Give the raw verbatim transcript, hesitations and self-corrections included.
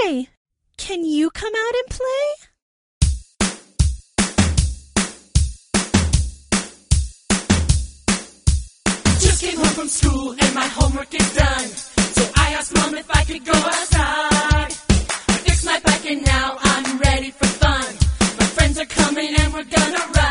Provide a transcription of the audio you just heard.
Hey, can you come out and play? Just came home from school and my homework is done. So I asked Mom if I could go outside. I fixed my bike and now I'm ready for fun. My friends are coming and we're gonna ride.